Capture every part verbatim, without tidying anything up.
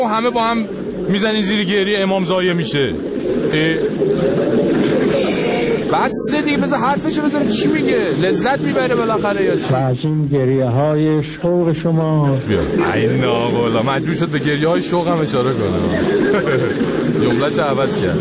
همه با هم میزنی زیر گریه امام زایه میشه. بس دیگه بذار حرفشو بزنم چی میگه، لذت میبره بالاخره یا چی؟ از این گریه های شوق شما بیا این آقا مجبور شد به گریه های شوق هم اشاره کنه. جمله‌ش عوض کرد.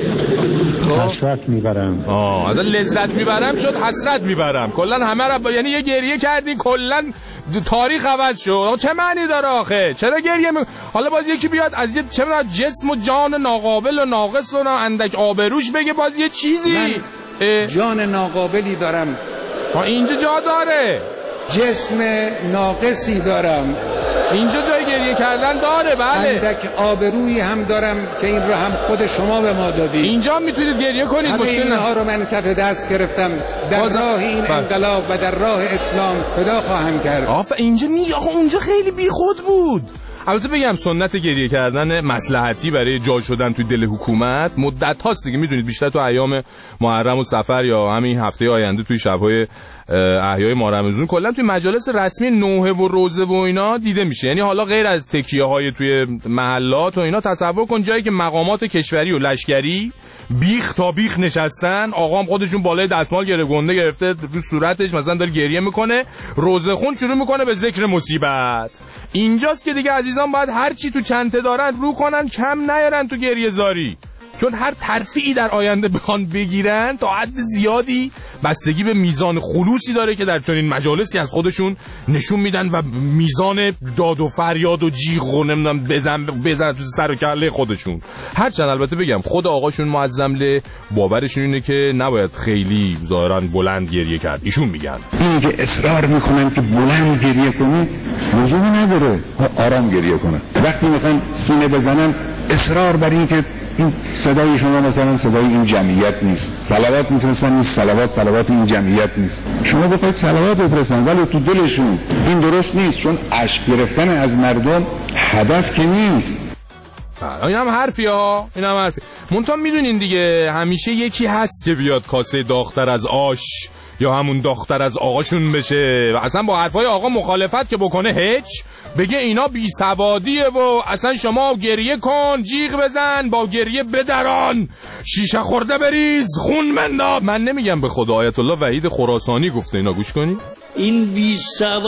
حسرت میبرم. آه از لذت میبرم شد حسرت میبرم. کلا همه را یعنی یه گریه کردی کلا تاریخ عوض شد. چه معنی داره آخه؟ چرا گریه می... حالا باز یکی بیاد از یه چه جسم و جان ناقابل و ناقص و اندک آبروش بگه باز یه چیزی. من جان ناقابلی دارم. ها اینجا جا داره. جسم ناقصی دارم. اینجا جای گریه کردن داره. بله اندک آبرویی هم دارم که این رو هم خود شما به ما دادید. اینجا میتونید گریه کنید. همه اینها رو من کف دست گرفتم در باز... راه این بله. انقلاب و در راه اسلام فدا خواهم کرد. آفه اینجا می آقا اونجا خیلی بیخود بود. البته بگم سنت گریه کردن مصلحتی برای جا شدن توی دل حکومت مدت هاست دیگه. میدونید بیشتر تو ایام محرم و صفر یا همین هفته آینده توی شب‌های احیای ماه رمضان کلا توی مجالس رسمی نوحه و روزه و اینا دیده میشه. یعنی حالا غیر از تکیه‌های توی محلات و اینا تصور کن جایی که مقامات کشوری و لشکری بیخ تا بیخ نشستن، آقا هم خودشون بالای دستمال گره گنده گرفته رو صورتش مثلا داره گریه میکنه، روزه خون شروع میکنه به ذکر مصیبت. اینجاست که دیگه عزیزان باید هر چی تو چنته دارن رو کنن، کم نیارن تو گریه زاری، چون هر ترفیعی در آینده بخوان بگیرن تا حد زیادی بستگی به میزان خلوصی داره که در چنین مجالسی از خودشون نشون میدن و میزان داد و فریاد و جیغ و نمیدونم بزن بزن تو سر و کله خودشون. هرچند البته بگم خود آقاشون معظمله باورشون اینه که نباید خیلی ظاهرا بلند گریه کرد. ایشون میگن این که اصرار میکنن که بلند گریه کنید لزومی نداره، آرام گریه کنن. وقتی میخوان سینه بزنن اصرار بر این که این صدای شما مثلا صدای این جمعیت نیست، صلوات میتونستن این صلوات صلوات این جمعیت نیست، شما بخواید صلوات بفرستن ولی تو دلشون این درست نیست، چون اشک گرفتن از مردم هدف که نیست. این هم حرفی ها، این هم حرفی. منتها میدونین دیگه همیشه یکی هست که بیاد کاسه داختر از آش یا همون دختر از آقاشون بشه و اصلا با حرفای آقا مخالفت که بکنه هیچ، بگه اینا بی سوادیه و اصلا شما گریه کن، جیغ بزن، با گریه بدران، شیشه خورده بریز، خون منداب. من نمیگم به خدا، آیت الله وحید خراسانی گفته، اینا گوش کنید. این بی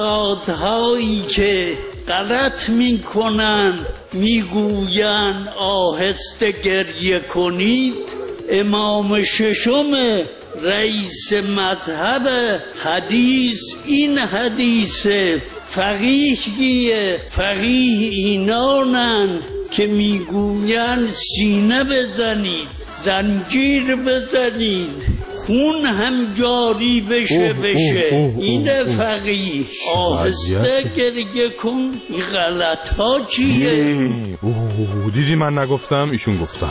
سوادهایی که غلط میکنن میگوین آهسته گریه کنید، امام ششم رئیس مذهب حدیث این حدیث فقیهیه، فقیه اینانن که میگوین سینه بزنید، زنجیر بزنید، خون هم جاری بشه بشه. این فقیه. آهسته گریه کن، این غلط ها چیه؟ اوه دیدی من نگفتم، ایشون گفتم.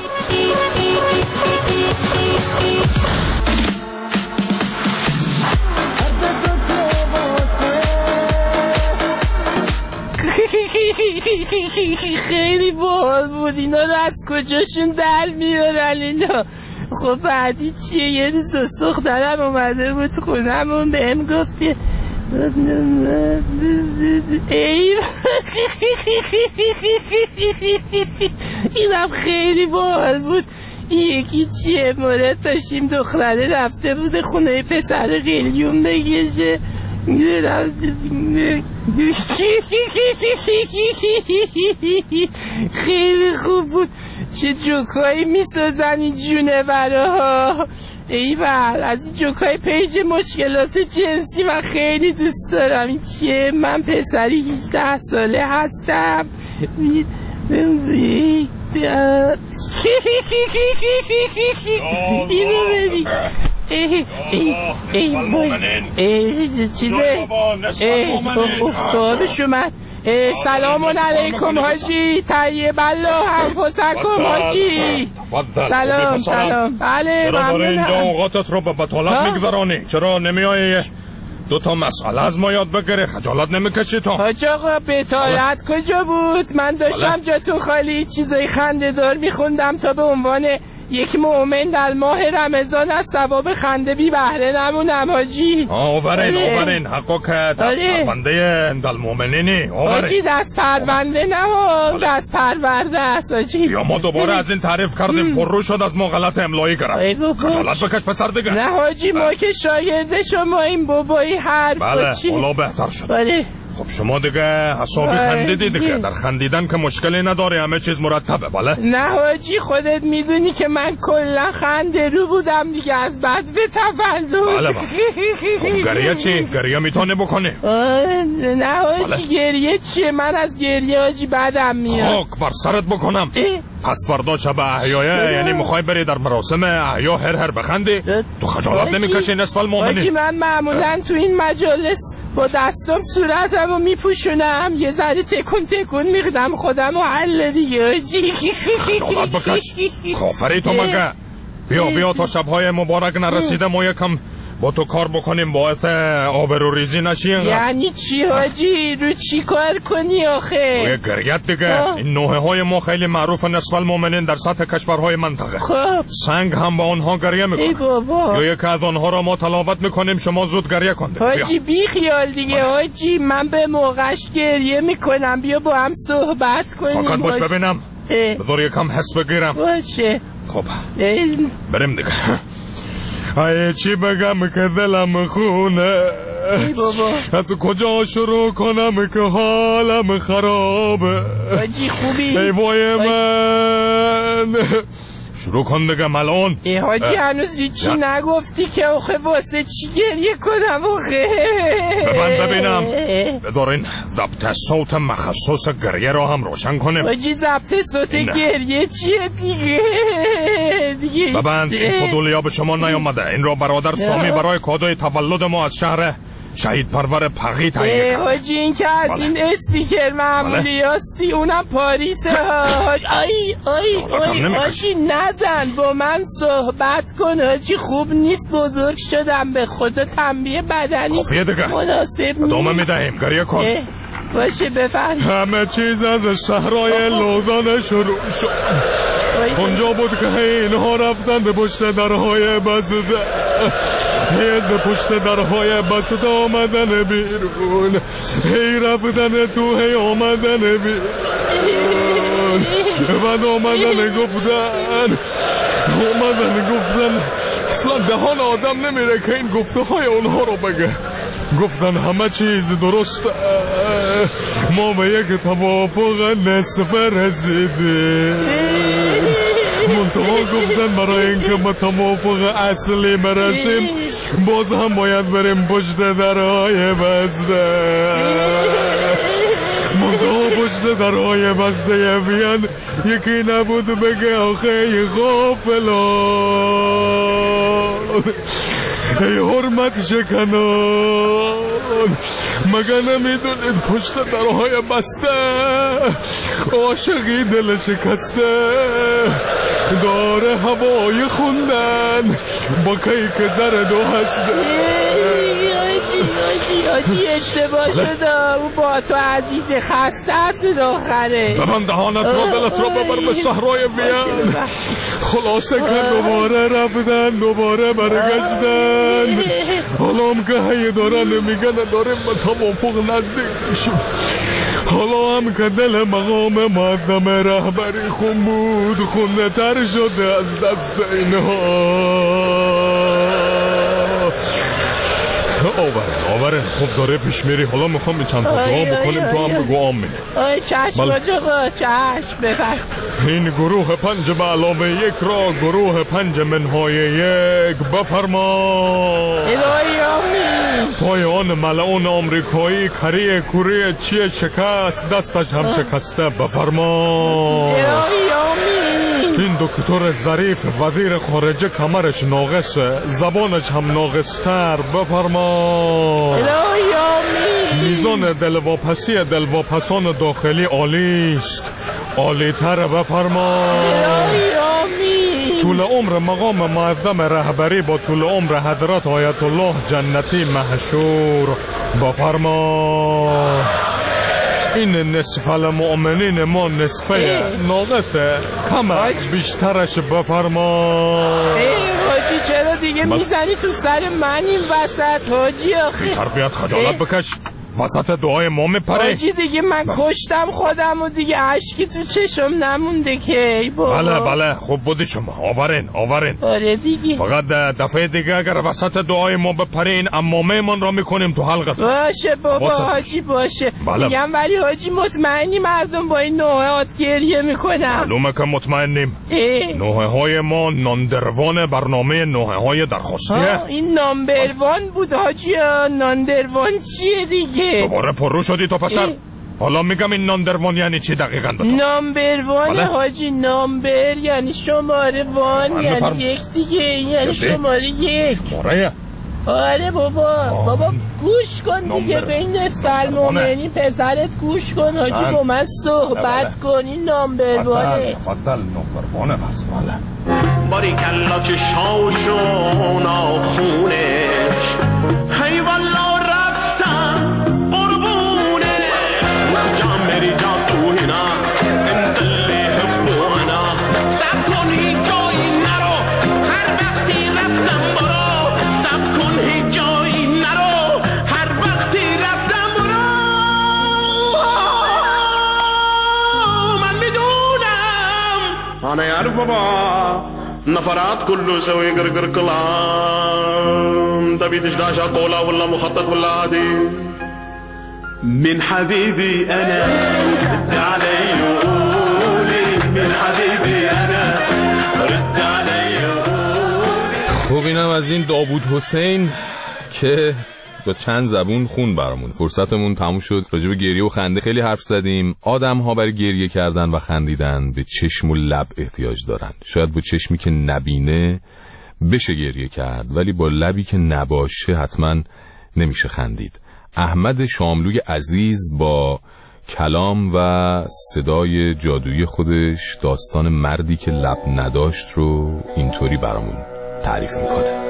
خیلی باحال بود. اینا رو از کجاشون در میارن اینا؟ خب بعدی چیه؟ یه روز دخترم اومده بود خونمون بهم گفت که اینم خیلی باحال بود. یکی چیه؟ مورد داشتیم دختره رفته بود خونه پسر قلیون بگشه، خیلی خوب بود. چه جوکایی میسازن این جونه براها. ای بل از این جوکای پیج مشکلات جنسی من خیلی دوست دارم. این چیه؟ من پسری هجده ساله هستم. اینو ببین. ای ای ای بای ای چیزه صاحبش اومد. سلام علیکم حاجی، طیب الله انفسکم حاجی. سلام سلام. بله چرا داره اینجا اوقاتت رو به بطالت میگذرانی؟ چرا نمیایی دو تا مسئله از ما یاد بگیری؟ خجالت نمیکشی تو؟ حاج آقا بطالت کجا بود؟ من داشتم جاتون خالی چیزای خنده دار میخوندم تا به عنوان یک مؤمن در ماه رمضان از ثواب خنده بی بهره نمونم حاجی. آورین آورین حقا که دست پرونده اندال مؤمنینی. حاجی دست پرونده نه دست پرورده است حاجی. یا ما دوباره از این تعریف کردیم پررو شد از ما غلط املایی کردیم. خجالت بکش پسر دیگه. نه حاجی ما که شاگرد شما این بابایی حرف. بله اولا بهتر شد. بله خب شما دیگه حسابی خندیدی دیگه. در خندیدن که مشکلی نداره، همه چیز مرتبه. بله نه حاجی خودت میدونی که من کلا خنده رو بودم دیگه از بعد به تولد. بله بله. خب گریه چی؟ گریه میتونه بکنی؟ نه حاجی گریه چیه؟ من از گریه حاجی بدم میاد. خاک بر سرت بکنم. پس فردا شب احیایه یعنی میخوای بری در مراسم احیا هر هر بخندی؟ تو خجالت نمیکشی نصف المؤمنین؟ حاجی من معمولا تو این مجالس با دستم صورتم رو میپوشونم، یه ذره تکون تکون میخدم خودم و حل دیگه حاجی. خجالت بکش کافری تو مگه. بیا بیا تا شبهای مبارک نرسیده ما یکم با تو کار بکنیم باعث آبروریزی نشی. یعنی چی حاجی؟ رو چی کار کنی آخه؟ روی گریت دیگه. این نوحه های ما خیلی معروف نصف المؤمنین در سطح کشورهای منطقه. خب سنگ هم با آنها گریه میکنه. ای بابا. یا یکی از آنها را ما تلاوت میکنیم شما زود گریه کنید. حاجی بی خیال دیگه حاجی من به موقعش گریه میکنم، بیا با هم صحبت کنیم. فقط باش ببینم بذار یکم حس بگیرم. باشه خب بریم دیگه. ای چی بگم که دلم خونه، ای بابا از کجا شروع کنم که حالم خرابه. حاجی خوبی؟ ای وای من شروع کن دیگه ملعون. ای حاجی هنوز هیچی نگفتی که آخه واسه چی گریه کنم آخه؟ ببند ببینم. بذارین ضبط صوت مخصوص گریه را هم روشن کنیم. حاجی ضبط صوت گریه چیه دیگه؟ دیگه ببند این فضولیا به شما نیامده. این را برادر سامی برای کادوی تولد ما از شهر شهید پرور پغی تعیین کرد. حاجی این که از بله. این اسپیکر معمولی هستی اونم پاریسه. آی آی آی حاجی نزن با من صحبت کن حاجی، خوب نیست بزرگ شدم به خدا تنبیه بدنی مناسب نیست. ادامه میدهیم گریه کن. باشه بفرم. همه چیز از شهرهای لوزان شروع شد. اونجا بود که اینها رفتن به پشت درهای بسته، هیز پشت درهای بسته آمدن بیرون، هی رفتن تو هی آمدن بیرون، بعد آمدن گفتن آمدن گفتن اصلا دهان آدم نمیره که این گفته های اونها رو بگه. گفتن همه چیز درسته، ما به یک توافق نصف رسیدیم. منتها گفتن برای اینکه به توافق اصلی برسیم باز هم باید بریم پشت درهای بسته. منتها پشت درهای بسته بیان یکی نبود بگه آخه غافلان ای حرمت شکنان، مگه نمیدونید پشت درهای بسته عاشقی دل شکسته داره هوای خوندن با کیک زرد و هسته. آجی اشتباه شده، او با تو عزیز خسته است آخره. ببند دهانت را دلت را ببر به صحرای بیان. خلاصه که دوباره رفتن دوباره برگشتن، حالا هم که هی دارن میگن داریم به توافق نزدیک میشیم. حالا هم که دل مقام مقدم رهبری خون بود خونه تر شده از دست اینها. آوره آوره خوب داره پیش میری. حالا میخوام چند تا دعا بکنیم تو هم بگو آمین. آی چشم آجاقا چشم بفرم. این گروه پنج به علاوه یک را گروه پنج منهای یک بفرما. الهی آمین. پایان ملعون آمریکایی کره کره چیه شکست دستش هم شکسته بفرما. الهی آمین. این دکتر ظریف وزیر خارجه کمرش ناقصه زبانش هم ناقصتر بفرما. الهی آمین. میزان دلواپسی دلواپسان داخلی عالیست عالی‌تر بفرما. الهی آمین. طول عمر مقام معظم رهبری با طول عمر حضرت آیت الله جنتی محشور بفرما. این نصف المؤمنین ما نصفه ناقصه کمه بیشترش بفرما. ای حاجی چرا دیگه میزنی تو سر من این وسط حاجی آخه؟ تربیت خجالت بکش وسط دعای ما میپره. حاجی دیگه من کشتم خودم و دیگه عشقی تو چشم نمونده که ای بابا. بله بله خوب بودی شما آورین آورین. آره دیگه فقط دفعه دیگه اگر وسط دعای ما بپرین امامه من را میکنیم تو حلقت. باشه بابا حاجی باشه. بله. میگم ولی حاجی مطمئنی مردم با این نوعات گریه میکنن؟ معلومه که مطمئنیم. نوعه های ما ناندروان برنامه نوعه های درخواستیه. این نامبروان بود حاجی. ناندروان چیه دیگه؟ دوباره پرو شدی تو پسر. حالا میگم این ناندروان یعنی چی دقیقاً بتا؟ نامبروان بله؟ حاجی نامبر یعنی شماره وان یعنی فرم. یک دیگه یعنی شماره یک. شماره آره بابا آه. بابا گوش کن دیگه بین سلمومنی پسرت گوش کن حاجی با من صحبت کن. این نامبروانه فصل نامبروانه بس بله. باری کلا چشاشو ناخونش هی والا رفتم قربونه جام بری جا تو هنا انت اللي حبو انا سب کن هیچ جایی نرو هر وقتی رفتم برو سب کن هیچ جایی نرو هر وقتی رفتم برو من میدونم انا یار بابا نفرات كله سوي قرقر كلام تبي تشداشا قولا ولا مخطط ولا عادي من حبيبي انا رد علي قولي من حبيبي انا رد علي قولي. خب اینم از این داوود حسین که با چند زبون خون برامون. فرصتمون تموم شد. راجع به گریه و خنده خیلی حرف زدیم. آدم ها برای گریه کردن و خندیدن به چشم و لب احتیاج دارن. شاید با چشمی که نبینه بشه گریه کرد ولی با لبی که نباشه حتما نمیشه خندید. احمد شاملوی عزیز با کلام و صدای جادویی خودش داستان مردی که لب نداشت رو اینطوری برامون تعریف میکنه.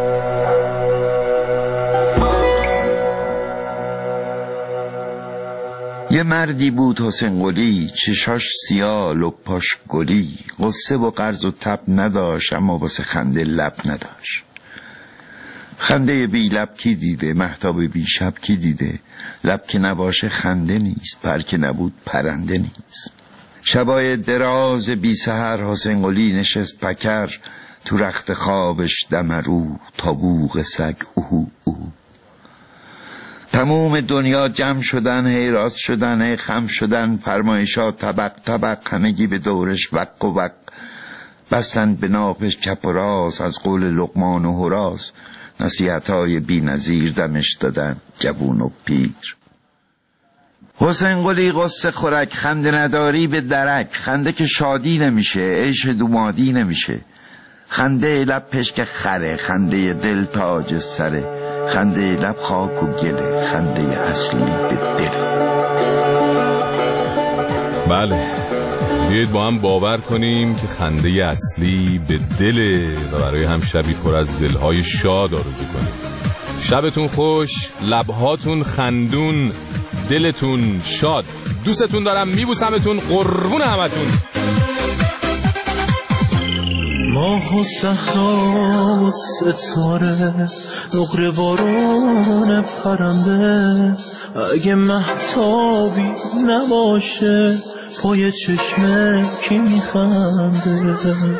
یه مردی بود حسین قلی، چشاش سیاه لپاش گلی، غصه و قرض و تب نداشت اما واسه خنده لب نداشت. خنده بی لب کی دیده، مهتاب بی شب کی دیده، لب که نباشه خنده نیست، پر که نبود پرنده نیست. شبای دراز بی سحر حسین قلی نشست پکر، تو رخت خوابش دمرو تا بوق سگ اوهو اوهو. تموم دنیا جمع شدن، هی راست شدن، هی خم شدن، فرمایشات طبق طبق، همگی به دورش وق و وق، بستند به ناپش چپ و راست، از قول لقمان و هراس نصیحتای بی نظیر دمش دادن جوون و پیر. حسین قلی قصه خورک، خنده نداری به درک، خنده که شادی نمیشه، عیش دومادی نمیشه، خنده لب پشک خره، خنده دل تاج سره، خنده لب خاک و گله، خنده اصلی به دل. بله بیایید با هم باور کنیم که خنده اصلی به دله و برای هم شبی پر از دلهای شاد آرزو کنیم. شبتون خوش، لبهاتون خندون، دلتون شاد. دوستتون دارم، میبوسمتون، قربون همتون. ماه و صحرا و ستاره، نقره بارون پرنده، اگه مهتابی نباشه پای چشمه کی میخنده،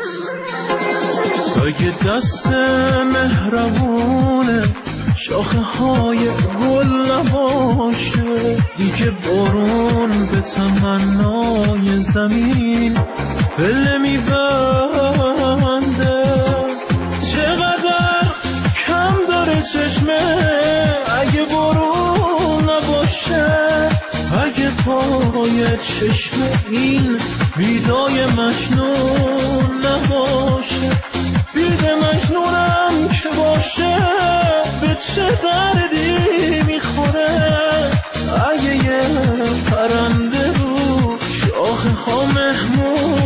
اگه دست مهربونه شاخه های گل نباشه، دیگه بارون به تمنای زمین پله میبنده. چقدر کم داره چشمه اگه بارون نباشه، اگه پای چشمه این بیدای مجنون نباشه، بیده مجنونم که باشه به چه دردی میخوره، اگه یه پرنده رو شاخه ها مهمون